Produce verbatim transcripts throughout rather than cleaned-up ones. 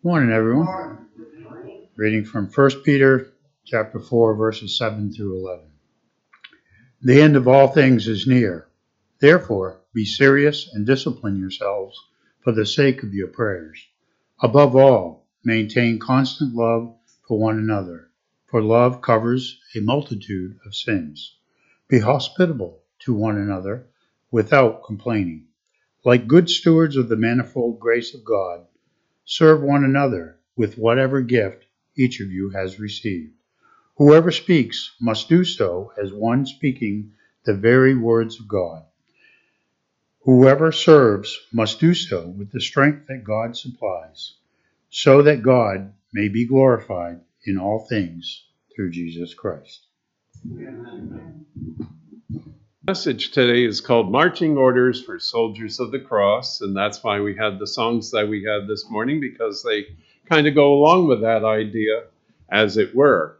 Morning, everyone. Reading from First Peter chapter four, verses seven through eleven. The end of all things is near. Therefore, be serious and discipline yourselves for the sake of your prayers. Above all, maintain constant love for one another, for love covers a multitude of sins. Be hospitable to one another without complaining. Like good stewards of the manifold grace of God, serve one another with whatever gift each of you has received. Whoever speaks must do so as one speaking the very words of God. Whoever serves must do so with the strength that God supplies, so that God may be glorified in all things through Jesus Christ. Amen. The message today is called Marching Orders for Soldiers of the Cross, and that's why we had the songs that we had this morning, because they kind of go along with that idea, as it were.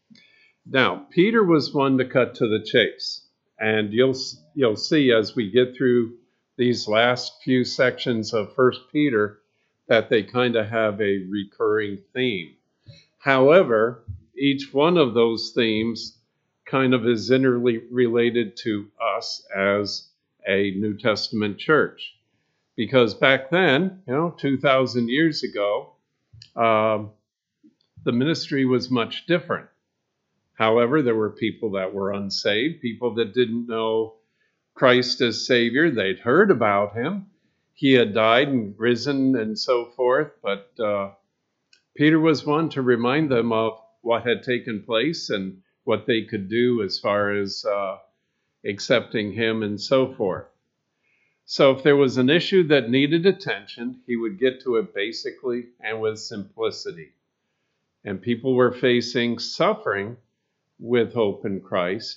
Now, Peter was one to cut to the chase, and you'll you'll see as we get through these last few sections of First Peter that they kind of have a recurring theme. However, each one of those themes kind of is interrelated to us as a New Testament church. Because back then, you know, two thousand years ago, um, the ministry was much different. However, there were people that were unsaved, people that didn't know Christ as Savior. They'd heard about him. He had died and risen and so forth, but uh, Peter was one to remind them of what had taken place and what they could do as far as uh, accepting him and so forth. So if there was an issue that needed attention, he would get to it basically and with simplicity. And people were facing suffering with hope in Christ.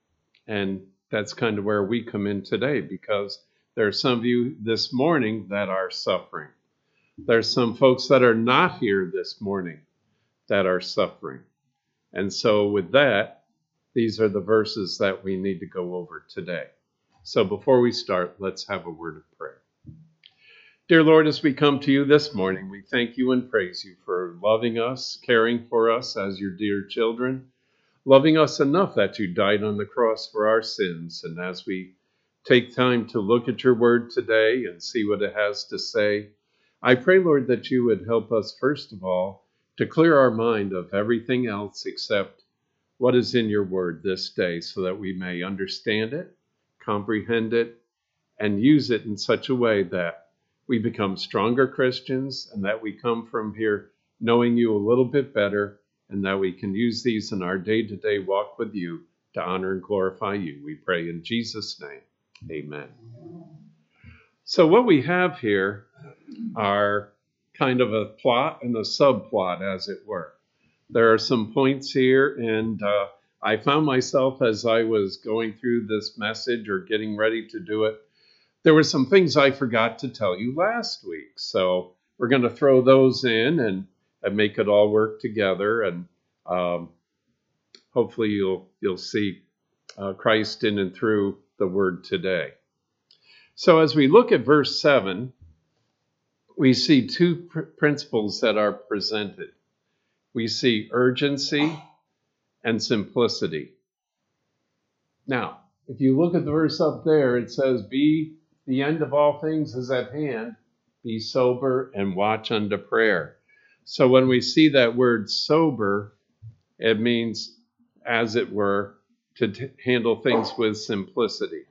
And that's kind of where we come in today, because there are some of you this morning that are suffering. There's some folks that are not here this morning that are suffering. And so with that, these are the verses that we need to go over today. So before we start, let's have a word of prayer. Dear Lord, as we come to you this morning, we thank you and praise you for loving us, caring for us as your dear children, loving us enough that you died on the cross for our sins. And as we take time to look at your word today and see what it has to say, I pray, Lord, that you would help us, first of all, to clear our mind of everything else except what is in your word this day, so that we may understand it, comprehend it, and use it in such a way that we become stronger Christians, and that we come from here knowing you a little bit better, and that we can use these in our day-to-day walk with you to honor and glorify you. We pray in Jesus' name. Amen. So what we have here are kind of a plot and a subplot, as it were. There are some points here, and uh, I found myself as I was going through this message or getting ready to do it, there were some things I forgot to tell you last week. So we're going to throw those in and, and make it all work together, and um, hopefully you'll you'll see uh, Christ in and through the word today. So as we look at verse seven, we see two pr- principles that are presented. We see urgency and simplicity. Now, if you look at the verse up there, it says, "Be the end of all things is at hand. Be sober and watch unto prayer." So when we see that word sober, it means, as it were, to t- handle things with simplicity.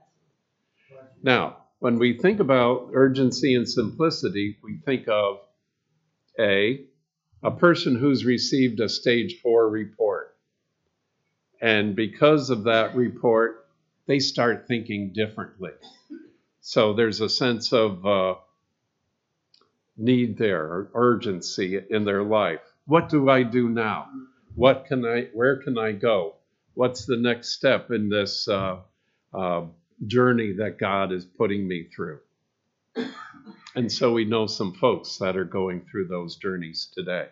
Now, when we think about urgency and simplicity, we think of A, a person who's received a stage four report. And because of that report, they start thinking differently. So there's a sense of uh, need there, or urgency in their life. What do I do now? What can I, where can I go? What's the next step in this uh, uh, journey that God is putting me through? And so we know some folks that are going through those journeys today.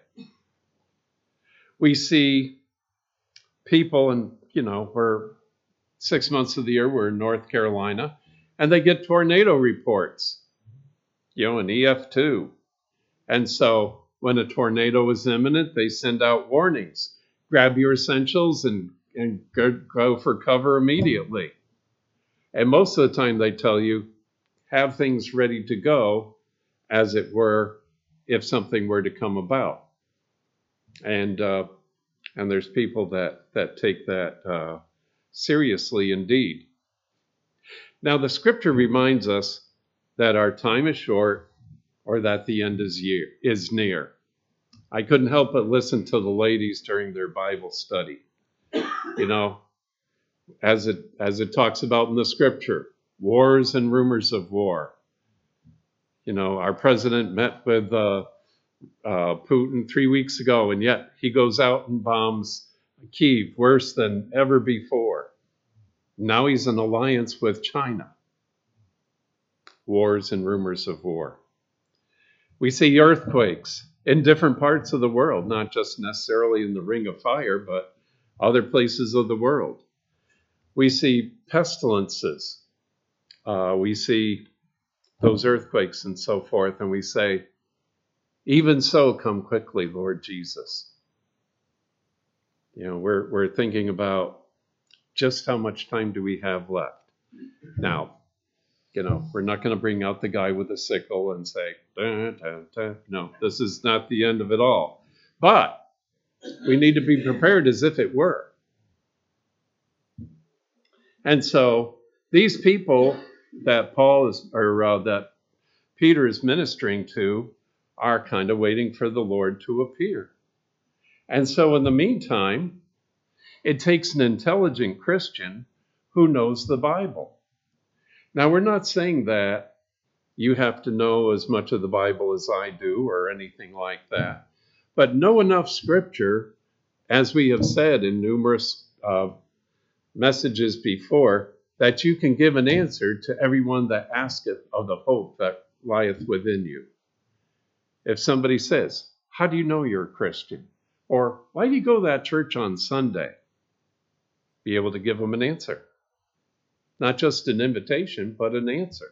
We see people, and you know, we're six months of the year, we're in North Carolina, and they get tornado reports, you know, an E F two. And so when a tornado is imminent, they send out warnings. Grab your essentials and, and go, go for cover immediately. And most of the time they tell you, have things ready to go, as it were, if something were to come about. And uh, and there's people that, that take that uh, seriously indeed. Now, the scripture reminds us that our time is short, or that the end is year is near. I couldn't help but listen to the ladies during their Bible study. You know, as it as it talks about in the scripture, wars and rumors of war. You know, our president met with uh, uh, Putin three weeks ago, and yet he goes out and bombs Kyiv worse than ever before. Now he's in alliance with China. Wars and rumors of war. We see earthquakes in different parts of the world, not just necessarily in the Ring of Fire, but other places of the world. We see pestilences. Uh, we see those earthquakes and so forth, and we say, even so, come quickly, Lord Jesus. You know, we're we're thinking about just how much time do we have left. Now, you know, we're not going to bring out the guy with the sickle and say, da, da, da. No, this is not the end of it all. But we need to be prepared as if it were. And so these people that Paul is, or uh, that Peter is ministering to, are kind of waiting for the Lord to appear. And so in the meantime, it takes an intelligent Christian who knows the Bible. Now, we're not saying that you have to know as much of the Bible as I do or anything like that, but know enough Scripture, as we have said in numerous uh, messages before, that you can give an answer to everyone that asketh of the hope that lieth within you. If somebody says, how do you know you're a Christian? Or why do you go to that church on Sunday? Be able to give them an answer. Not just an invitation, but an answer.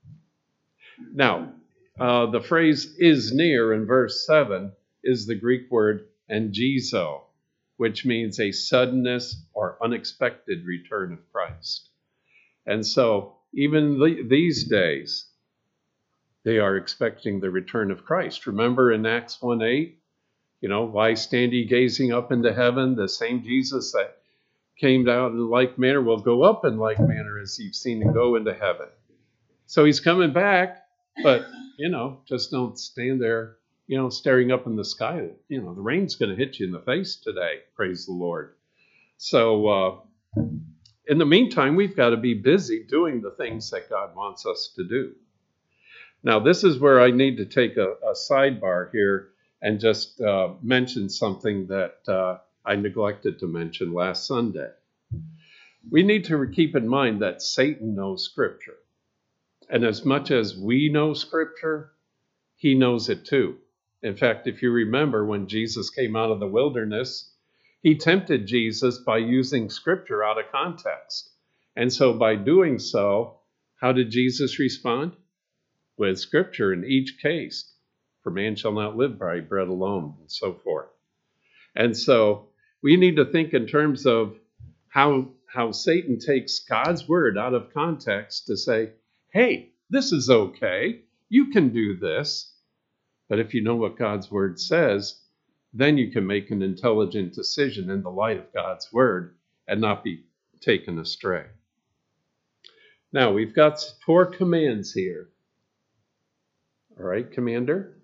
Now, uh, the phrase is near in verse seven is the Greek word angizo, which means a suddenness or unexpected return of Christ. And so, even the, these days, they are expecting the return of Christ. Remember in Acts one eight, you know, why stand ye gazing up into heaven? The same Jesus that came down in like manner will go up in like manner as you've seen him go into heaven. So he's coming back, but, you know, just don't stand there, you know, staring up in the sky. You know, the rain's going to hit you in the face today. Praise the Lord. So uh, in the meantime, we've got to be busy doing the things that God wants us to do. Now, this is where I need to take a, a sidebar here and just uh, mention something that uh, I neglected to mention last Sunday. We need to keep in mind that Satan knows Scripture. And as much as we know Scripture, he knows it too. In fact, if you remember when Jesus came out of the wilderness, he tempted Jesus by using Scripture out of context. And so by doing so, how did Jesus respond? With Scripture in each case. For man shall not live by bread alone, and so forth. And so we need to think in terms of how, how Satan takes God's word out of context to say, hey, this is okay. You can do this. But if you know what God's word says, then you can make an intelligent decision in the light of God's word and not be taken astray. Now, we've got four commands here. All right, Commander?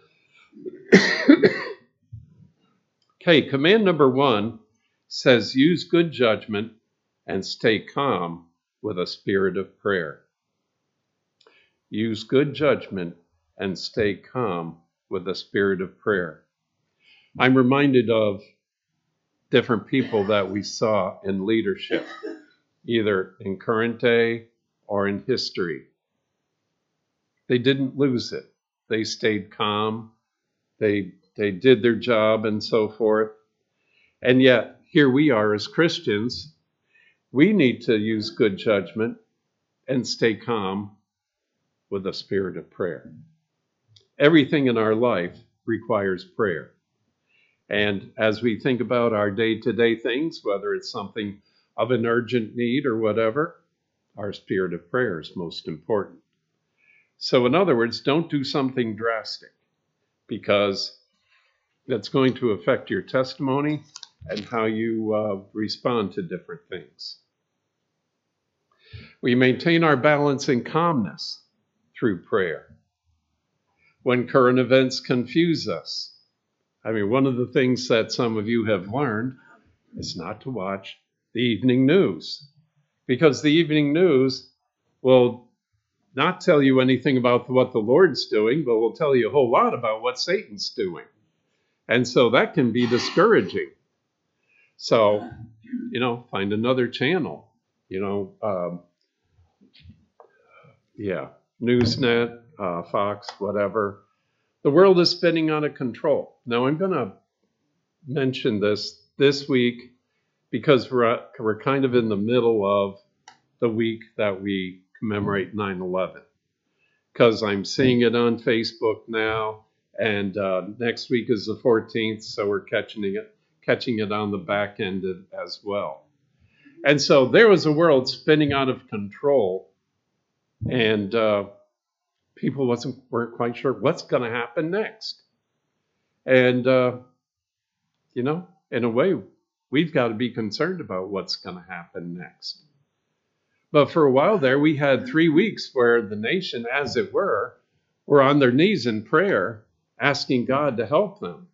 Okay, command number one says, use good judgment and stay calm with a spirit of prayer. Use good judgment and stay calm with a spirit of prayer. I'm reminded of different people that we saw in leadership, either in current day or in history. They didn't lose it. They stayed calm. They they did their job and so forth. And yet, here we are as Christians. We need to use good judgment and stay calm with a spirit of prayer. Everything in our life requires prayer. And as we think about our day-to-day things, whether it's something of an urgent need or whatever, our spirit of prayer is most important. So in other words, don't do something drastic, because that's going to affect your testimony and how you uh, respond to different things. We maintain our balance and calmness through prayer. When current events confuse us, I mean, one of the things that some of you have learned is not to watch the evening news, because the evening news will not tell you anything about what the Lord's doing, but will tell you a whole lot about what Satan's doing. And so that can be discouraging. So, you know, find another channel, you know, um, yeah, Newsnet, uh, Fox, whatever. The world is spinning out of control. Now, I'm going to mention this this week because we're, we're kind of in the middle of the week that we commemorate nine eleven. Because I'm seeing it on Facebook now, and uh, next week is the fourteenth, so we're catching it, catching it on the back end as well. And so there was a world spinning out of control, and uh, people wasn't weren't quite sure what's going to happen next. And uh, you know, in a way, we've got to be concerned about what's going to happen next. But for a while there, we had three weeks where the nation, as it were, were on their knees in prayer, asking God to help them.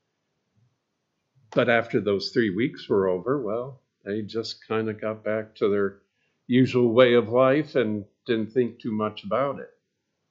But after those three weeks were over, well, they just kind of got back to their usual way of life and didn't think too much about it.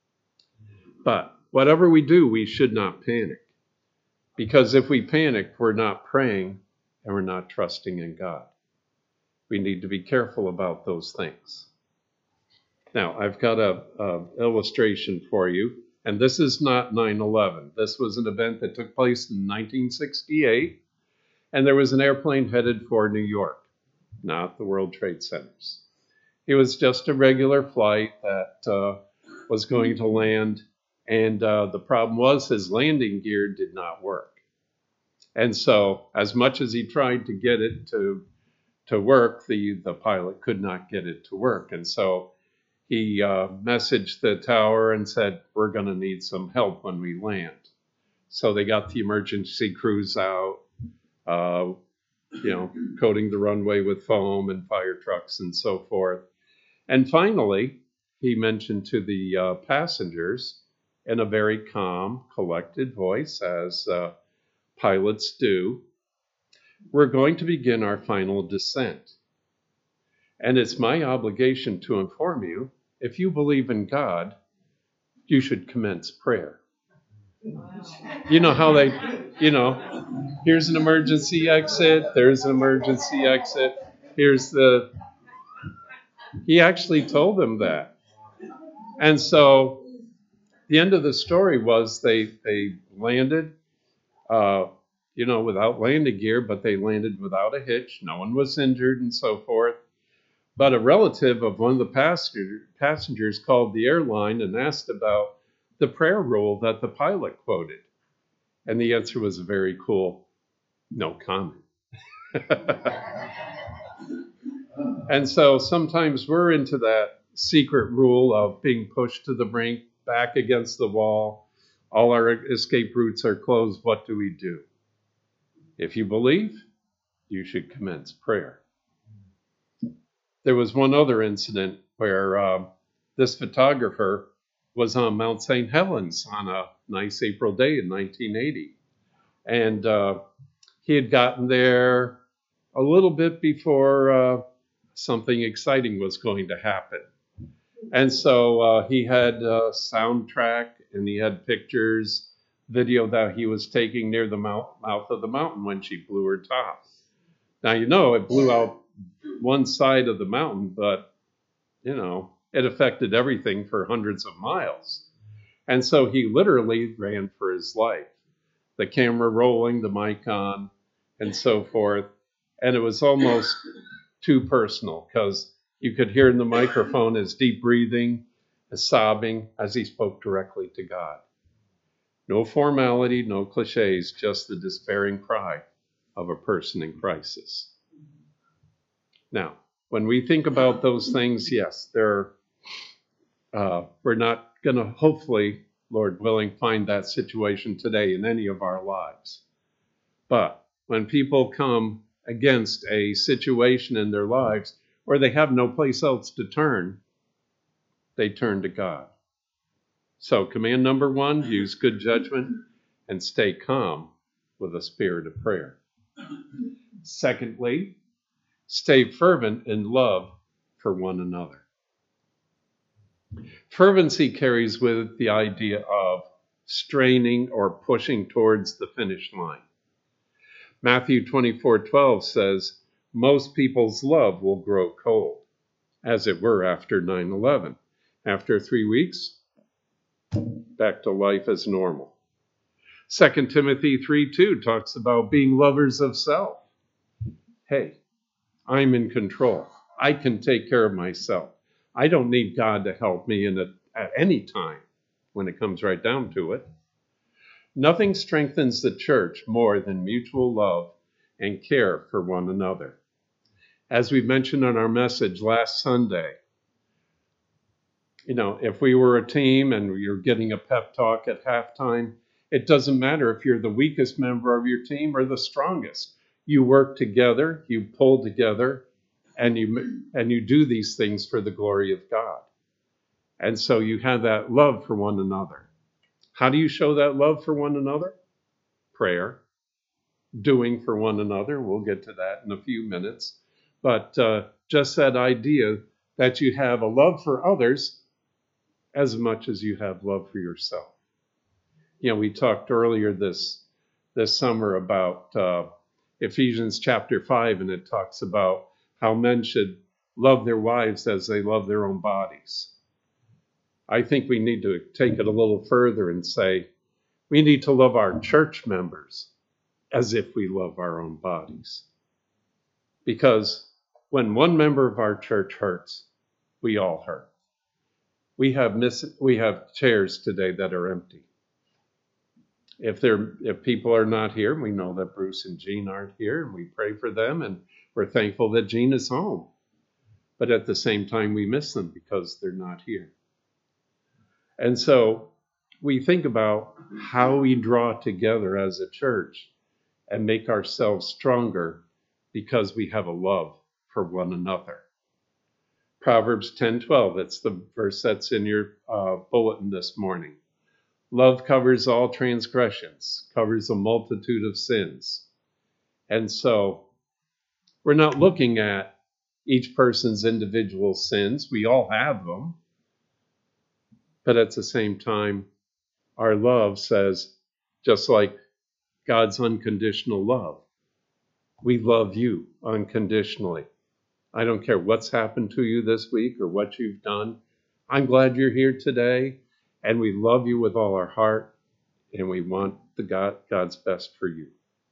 But whatever we do, we should not panic. Because if we panic, we're not praying and we're not trusting in God. We need to be careful about those things. Now, I've got a, a illustration for you, and this is not nine eleven. This was an event that took place in nineteen sixty-eight, and there was an airplane headed for New York, not the World Trade Centers. It was just a regular flight that uh, was going to land, and uh, the problem was his landing gear did not work. And so, as much as he tried to get it to to work, the, the pilot could not get it to work. And so he uh, messaged the tower and said, we're going to need some help when we land. So they got the emergency crews out, uh, you know, coating the runway with foam and fire trucks and so forth. And finally, he mentioned to the uh, passengers in a very calm, collected voice, as uh, pilots do, we're going to begin our final descent. And it's my obligation to inform you, if you believe in God, you should commence prayer. You know how they, you know, here's an emergency exit, there's an emergency exit, here's the, he actually told them that. And so the end of the story was they, they landed, uh, you know, without landing gear, but they landed without a hitch. No one was injured and so forth. But a relative of one of the passenger, passengers called the airline and asked about the prayer rule that the pilot quoted. And the answer was very cool, no comment. And so sometimes we're into that secret rule of being pushed to the brink, back against the wall. All our escape routes are closed. What do we do? If you believe, you should commence prayer. There was one other incident where uh, this photographer was on Mount Saint Helens on a nice April day in nineteen eighty. And uh, he had gotten there a little bit before uh, something exciting was going to happen. And so uh, he had a soundtrack and he had pictures, video that he was taking near the mouth, mouth of the mountain when she blew her top. Now, you know, it blew out one side of the mountain, but, you know, it affected everything for hundreds of miles. And so he literally ran for his life. The camera rolling, the mic on, and so forth. And it was almost too personal because you could hear in the microphone his deep breathing, his sobbing as he spoke directly to God. No formality, no cliches, just the despairing cry of a person in crisis. Now, when we think about those things, yes, they're, uh, we're not going to, hopefully, Lord willing, find that situation today in any of our lives. But when people come against a situation in their lives where they have no place else to turn, they turn to God. So command number one, use good judgment and stay calm with a spirit of prayer. Secondly, stay fervent in love for one another. Fervency carries with it the idea of straining or pushing towards the finish line. Matthew twenty-four twelve says, most people's love will grow cold, as it were after nine eleven. After three weeks, back to life as normal. Second Timothy three two talks about being lovers of self. Hey, I'm in control. I can take care of myself. I don't need God to help me in a, at any time when it comes right down to it. Nothing strengthens the church more than mutual love and care for one another. As we mentioned on our message last Sunday, you know, if we were a team and you're getting a pep talk at halftime, it doesn't matter if you're the weakest member of your team or the strongest. You work together, you pull together, and you and you do these things for the glory of God. And so you have that love for one another. How do you show that love for one another? Prayer, doing for one another. We'll get to that in a few minutes. But uh, just that idea that you have a love for others as much as you have love for yourself. You know, we talked earlier this this summer about uh, Ephesians chapter five, and it talks about how men should love their wives as they love their own bodies. I think we need to take it a little further and say we need to love our church members as if we love our own bodies. Because when one member of our church hurts, we all hurt. We have miss, we have chairs today that are empty. If they're if people are not here, we know that Bruce and Jean aren't here, and we pray for them, and we're thankful that Jean is home. But at the same time, we miss them because they're not here. And so we think about how we draw together as a church and make ourselves stronger because we have a love for one another. Proverbs ten twelve, that's the verse that's in your uh, bulletin this morning. Love covers all transgressions, covers a multitude of sins. And so we're not looking at each person's individual sins. We all have them. But at the same time, our love says, just like God's unconditional love, we love you unconditionally. I don't care what's happened to you this week or what you've done. I'm glad you're here today, and we love you with all our heart, and we want the God, God's best for you.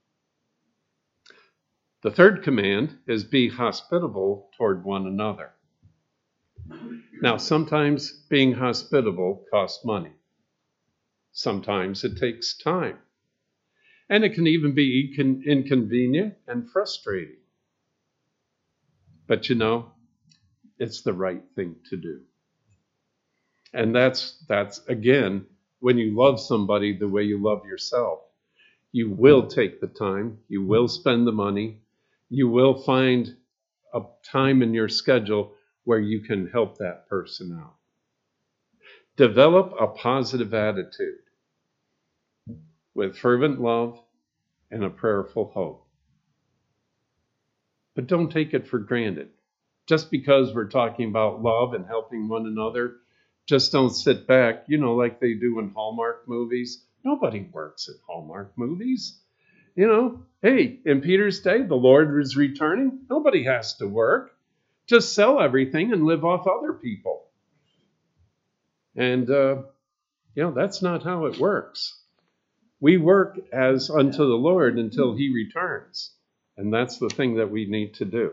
The third command is be hospitable toward one another. Now, sometimes being hospitable costs money. Sometimes it takes time. And it can even be incon- inconvenient and frustrating. But you know, it's the right thing to do. And that's, that's again, when you love somebody the way you love yourself, you will take the time, you will spend the money, you will find a time in your schedule where you can help that person out. Develop a positive attitude with fervent love and a prayerful hope. But don't take it for granted. Just because we're talking about love and helping one another, just don't sit back, you know, like they do in Hallmark movies. Nobody works in Hallmark movies. You know, hey, in Peter's day, the Lord is returning. Nobody has to work. Just sell everything and live off other people. And, uh, you know, that's not how it works. We work as unto the Lord until he returns. And that's the thing that we need to do.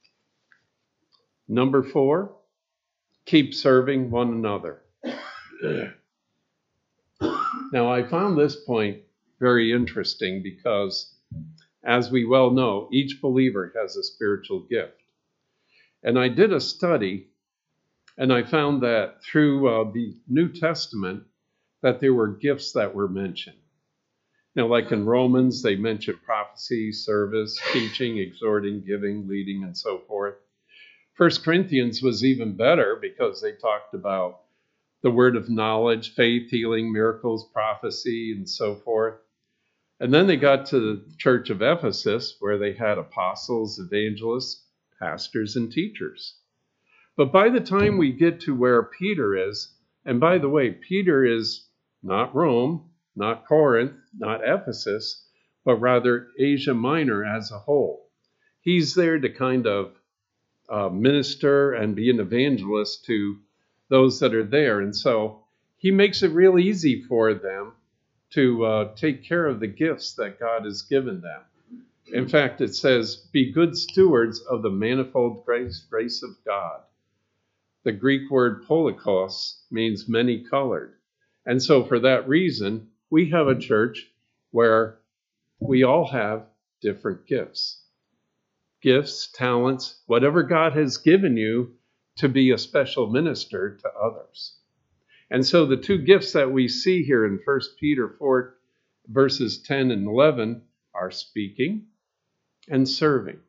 Number four, keep serving one another. Now, I found this point very interesting because, as we well know, each believer has a spiritual gift. And I did a study, and I found that through uh, the New Testament, that there were gifts that were mentioned. Now, like in Romans, they mention prophecy, service, teaching, exhorting, giving, leading, and so forth. First Corinthians was even better because they talked about the word of knowledge, faith, healing, miracles, prophecy, and so forth. And then they got to the church of Ephesus, where they had apostles, evangelists, pastors, and teachers. But by the time we get to where Peter is, and by the way, Peter is not Rome, not Corinth, not Ephesus, but rather Asia Minor as a whole. He's there to kind of uh, minister and be an evangelist to those that are there. And so he makes it real easy for them to uh, take care of the gifts that God has given them. In fact, it says, be good stewards of the manifold grace, grace of God. The Greek word polikos means many colored. And so for that reason, we have a church where we all have different gifts. Gifts, talents, whatever God has given you to be a special minister to others. And so the two gifts that we see here in First Peter four, verses ten and eleven, are speaking and serving.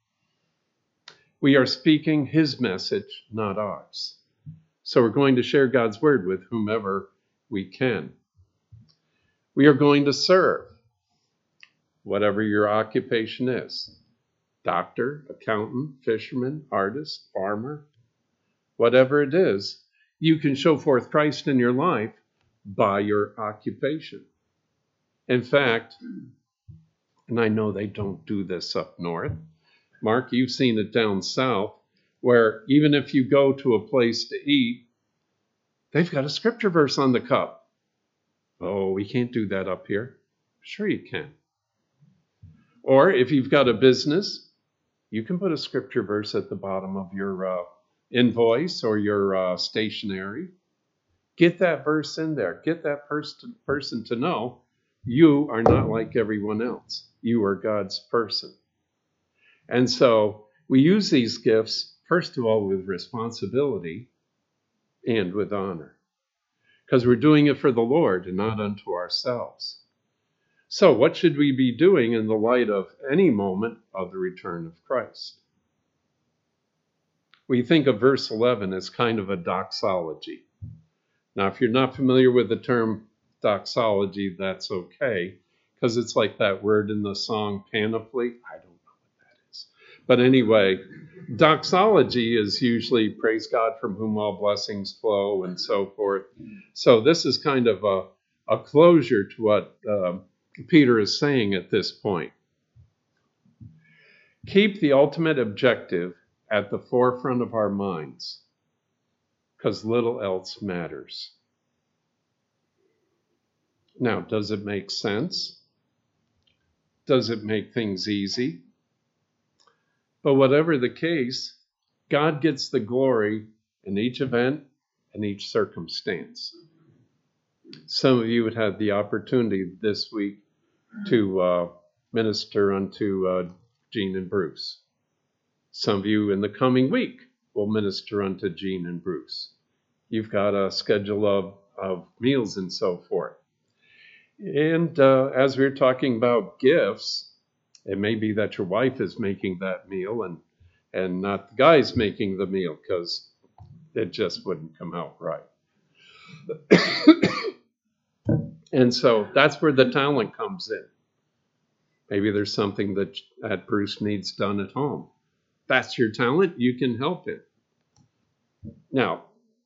We are speaking his message, not ours. So we're going to share God's word with whomever we can. We are going to serve, whatever your occupation is. Doctor, accountant, fisherman, artist, farmer, whatever it is, you can show forth Christ in your life by your occupation. In fact, and I know they don't do this up north, Mark, you've seen it down south, where even if you go to a place to eat, they've got a scripture verse on the cup. Oh, we can't do that up here. Sure you can. Or if you've got a business, you can put a scripture verse at the bottom of your uh, invoice or your uh, stationery. Get that verse in there. Get that pers- person to know you are not like everyone else. You are God's person. And so we use these gifts, first of all, with responsibility and with honor, because we're doing it for the Lord and not unto ourselves. So what should we be doing in the light of any moment of the return of Christ? We think of verse eleven as kind of a doxology. Now, if you're not familiar with the term doxology, that's okay, because it's like that word in the song Panoply. I don't know what that is. But anyway, doxology is usually praise God from whom all blessings flow and so forth. So this is kind of a, a closure to what uh, Peter is saying at this point. Keep the ultimate objective at the forefront of our minds, because little else matters. Now, does it make sense? Does it make things easy? But whatever the case, God gets the glory in each event and each circumstance. Some of you would have the opportunity this week to uh, minister unto uh, Gene and Bruce. Some of you in the coming week will minister unto Gene and Bruce. You've got a schedule of, of meals and so forth. And uh, as we're talking about gifts, it may be that your wife is making that meal and, and not the guy's making the meal, because it just wouldn't come out right. And so that's where the talent comes in. Maybe there's something that, that Bruce needs done at home. That's your talent. You can help him. Now,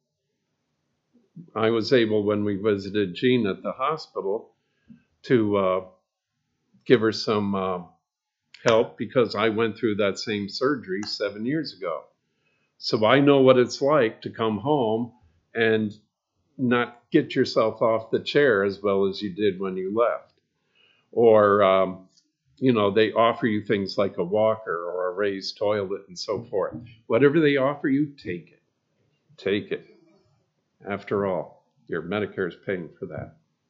I was able, when we visited Jean at the hospital, to uh, give her some uh, help, because I went through that same surgery seven years ago. So I know what it's like to come home and not get yourself off the chair as well as you did when you left. Or, um, you know, they offer you things like a walker or a raised toilet and so forth. Whatever they offer you, take it. Take it. After all, your Medicare is paying for that.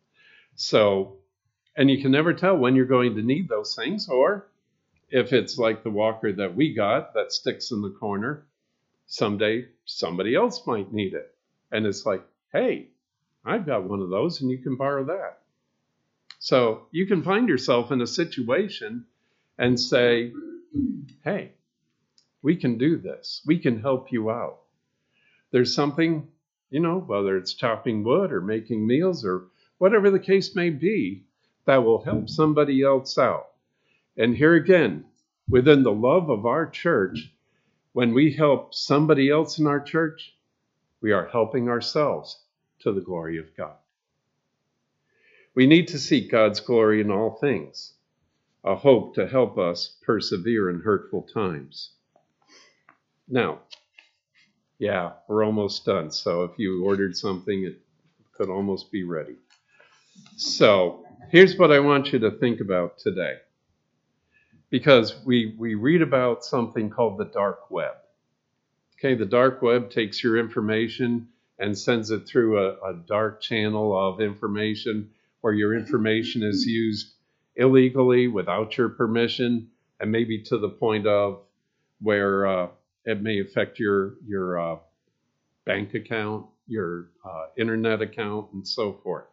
So, and you can never tell when you're going to need those things, or if it's like the walker that we got that sticks in the corner, someday somebody else might need it. And it's like, hey, I've got one of those and you can borrow that. So you can find yourself in a situation and say, hey, we can do this. We can help you out. There's something, you know, whether it's chopping wood or making meals or whatever the case may be, that will help somebody else out. And here again, within the love of our church, when we help somebody else in our church, we are helping ourselves to the glory of God. We need to seek God's glory in all things, a hope to help us persevere in hurtful times. Now, yeah, we're almost done. So if you ordered something, it could almost be ready. So here's what I want you to think about today. Because we, we read about something called the dark web. Okay, the dark web takes your information and sends it through a, a dark channel of information where your information is used illegally without your permission, and maybe to the point of where uh, it may affect your, your uh, bank account, your uh, internet account, and so forth.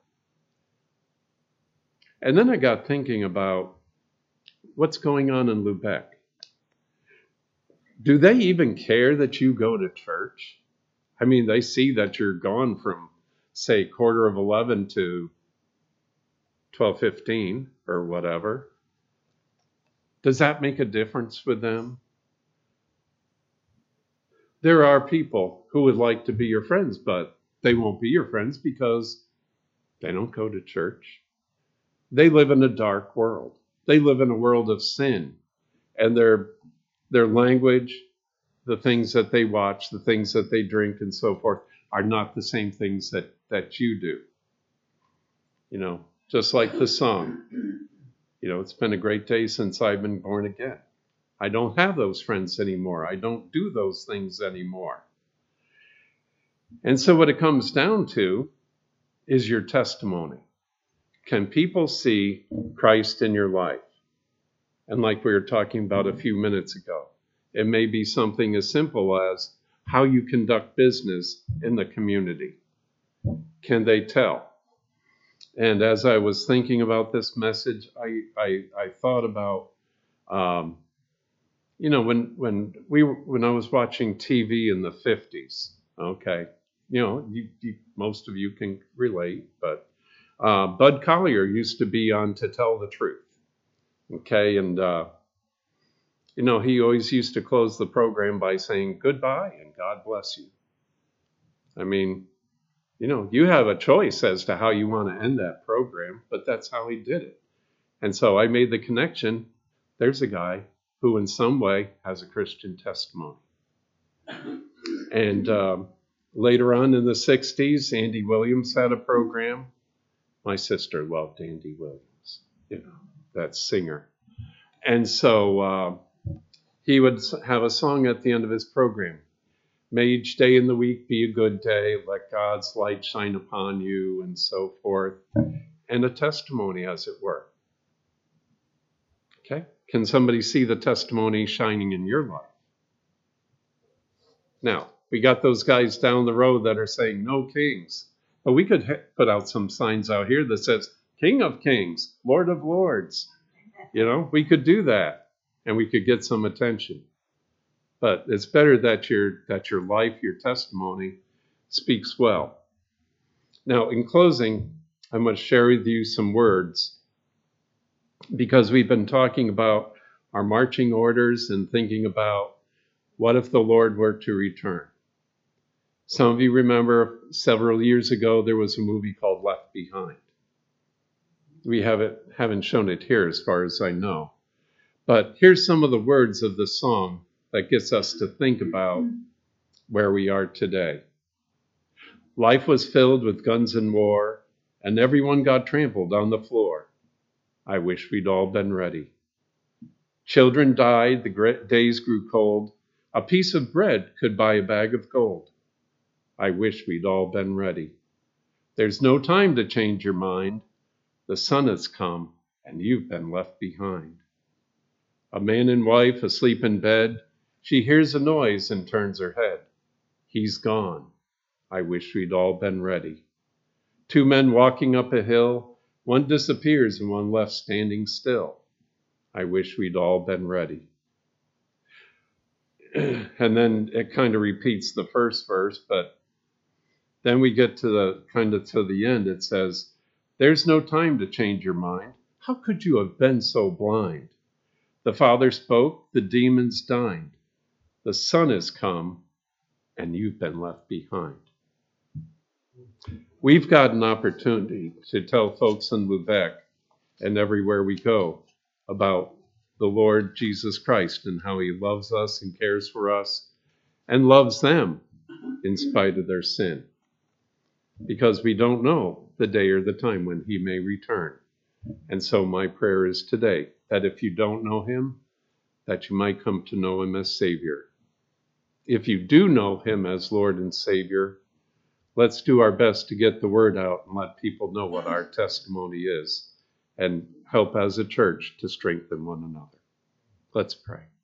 And then I got thinking about what's going on in Lubeck. Do they even care that you go to church? I mean, they see that you're gone from, say, quarter of eleven to twelve fifteen or whatever. Does that make a difference with them? There are people who would like to be your friends, but they won't be your friends because they don't go to church. They live in a dark world. They live in a world of sin, and their their language, the things that they watch, the things that they drink, and so forth, are not the same things that, that you do. You know, just like the song, you know, it's been a great day since I've been born again. I don't have those friends anymore. I don't do those things anymore. And so what it comes down to is your testimony. Can people see Christ in your life? And like we were talking about a few minutes ago, it may be something as simple as how you conduct business in the community. Can they tell? And as I was thinking about this message, I I, I thought about, um, you know, when when we were, when I was watching T V in the fifties. Okay, you know, you, you, most of you can relate, but uh, Bud Collyer used to be on To Tell the Truth. Okay, and uh, you know, he always used to close the program by saying goodbye and God bless you. I mean, you know, you have a choice as to how you want to end that program, but that's how he did it. And so I made the connection. There's a guy who in some way has a Christian testimony. And um, later on in the sixties, Andy Williams had a program. My sister loved Andy Williams, you know, that singer. And so uh, he would have a song at the end of his program. May each day in the week be a good day. Let God's light shine upon you, and so forth. And a testimony, as it were. Okay? Can somebody see the testimony shining in your life? Now, we got those guys down the road that are saying no kings. But we could ha- put out some signs out here that says, King of Kings, Lord of Lords. You know, we could do that, and we could get some attention. But it's better that your that your life, your testimony, speaks well. Now, in closing, I'm going to share with you some words, because we've been talking about our marching orders and thinking about what if the Lord were to return. Some of you remember several years ago there was a movie called Left Behind. We haven't haven't shown it here as far as I know. But here's some of the words of the song that gets us to think about where we are today. Life was filled with guns and war, and everyone got trampled on the floor. I wish we'd all been ready. Children died, the days grew cold. A piece of bread could buy a bag of gold. I wish we'd all been ready. There's no time to change your mind. The sun has come, and you've been left behind. A man and wife asleep in bed. She hears a noise and turns her head. He's gone. I wish we'd all been ready. Two men walking up a hill. One disappears and one left standing still. I wish we'd all been ready. And then it kind of repeats the first verse, but then we get to the kind of to the end. It says, there's no time to change your mind. How could you have been so blind? The Father spoke, the demons dined. The sun has come, and you've been left behind. We've got an opportunity to tell folks in Lubec and everywhere we go about the Lord Jesus Christ and how he loves us and cares for us and loves them in spite of their sin. Because we don't know the day or the time when he may return. And so my prayer is today that if you don't know him, that you might come to know him as Savior. If you do know him as Lord and Savior, let's do our best to get the word out and let people know what our testimony is and help as a church to strengthen one another. Let's pray.